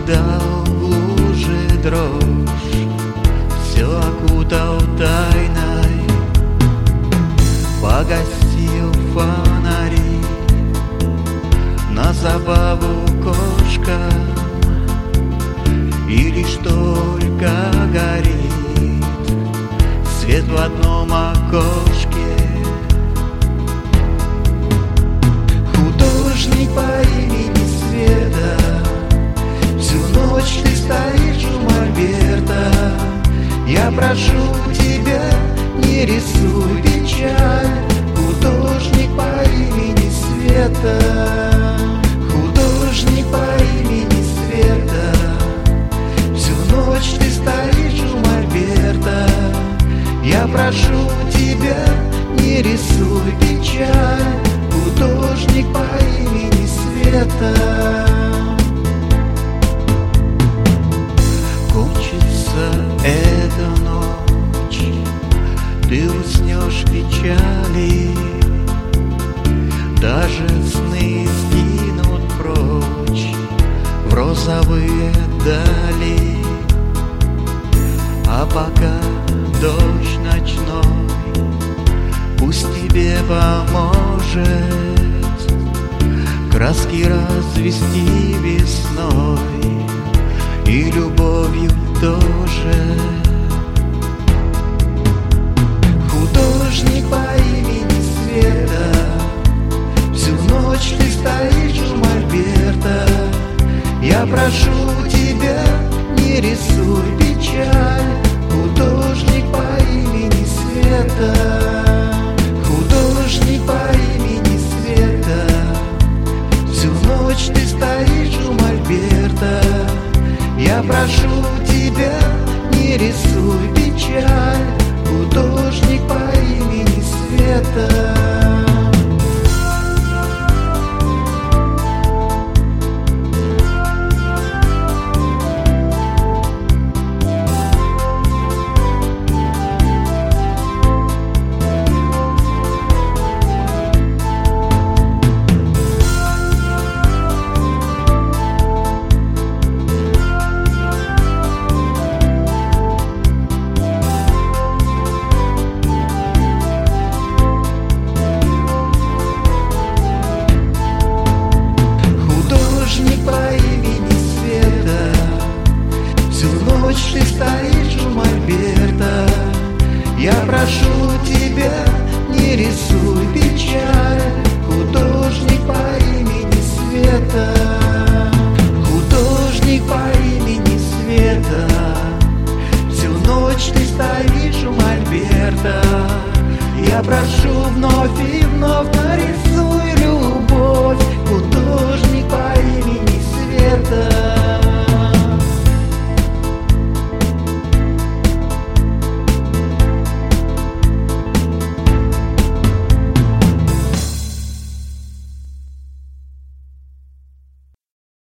когда в луже дрожь все окутал тайной, погасил фонари на забаву кошкам, и лишь только горит свет в одном окошке. Художник по имени Света, всю ночь ты стоишь у мольберта. Я прошу тебя, не рисуй печаль. Художник по имени Света, художник по имени Света, всю ночь ты стоишь у мольберта. Я прошу тебя, не рисуй печаль. Художник по имени Света. Кончится эта ночь, ты уснешь в печали, даже сны сгинут прочь в розовые дали. А пока дождь ночной пусть тебе поможет краски развести весной и любовью тоже. Художник по имени Света, всю ночь ты стоишь у мольберта. Я прошу тебя, не рисуй печаль. Художник по имени Света, художник по имени Света, всю ночь ты стоишь у мольберта. Я прошу тебя, не рисуй печаль. Художник по имени Света. Ночь ты стоишь у мольберта. Я прошу тебя, не рисуй печаль. Художник по имени Света, художник по имени Света, всю ночь ты стоишь у мольберта. Я прошу вновь и вновь